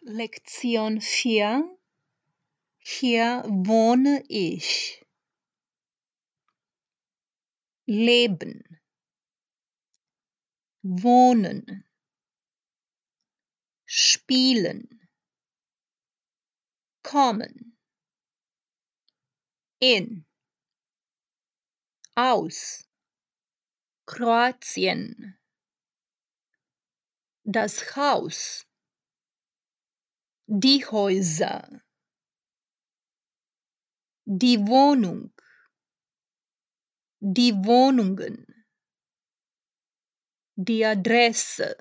Lektion 4. Hier wohne ich. Leben, wohnen, spielen, kommen, in, aus, Kroatien, das Haus, die Häuser, die Wohnung, die Wohnungen, die Adresse,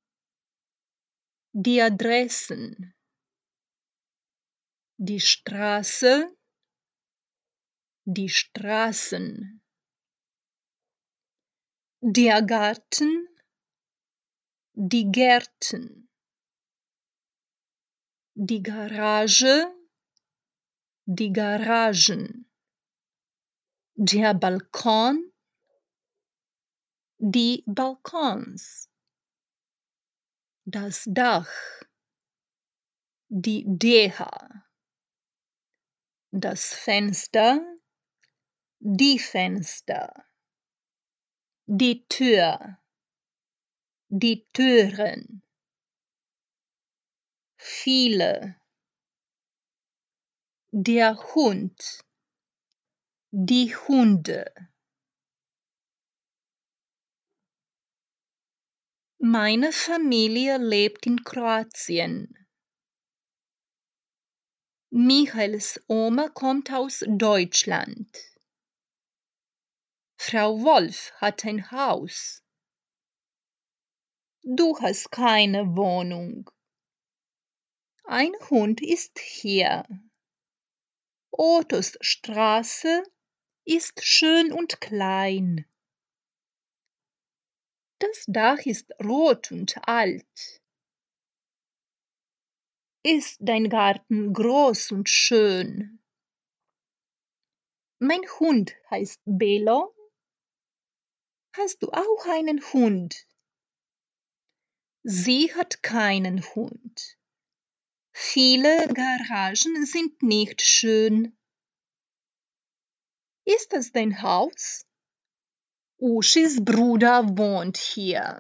die Adressen, die Straße, die Straßen, der Garten, die Gärten, die Garage, die Garagen, der Balkon, die Balkons, das Dach, die Dächer, das Fenster, die Fenster, die Tür, die Türen, viele, der Hund, die Hunde. Meine Familie lebt in Kroatien. Michaels Oma kommt aus Deutschland. Frau Wolf hat ein Haus. Du hast keine Wohnung. Ein Hund ist hier. Ottos Straße ist schön und klein. Das Dach ist rot und alt. Ist dein Garten groß und schön? Mein Hund heißt Belo. Hast du auch einen Hund? Sie hat keinen Hund. Viele Garagen sind nicht schön. Ist das dein Haus? Uschis Bruder wohnt hier.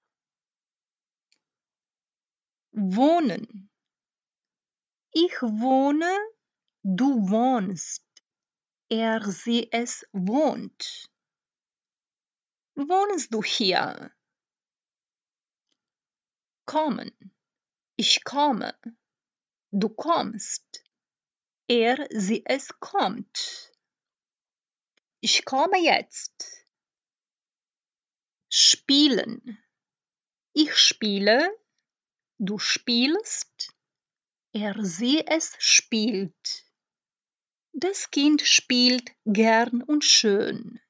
Wohnen. Ich wohne, du wohnst. Sie, es wohnt. Wohnst du hier? Kommen. Ich komme. Du kommst. Sie, es kommt. Ich komme jetzt. Spielen. Ich spiele. Du spielst. Sie, es spielt. Das Kind spielt gern und schön.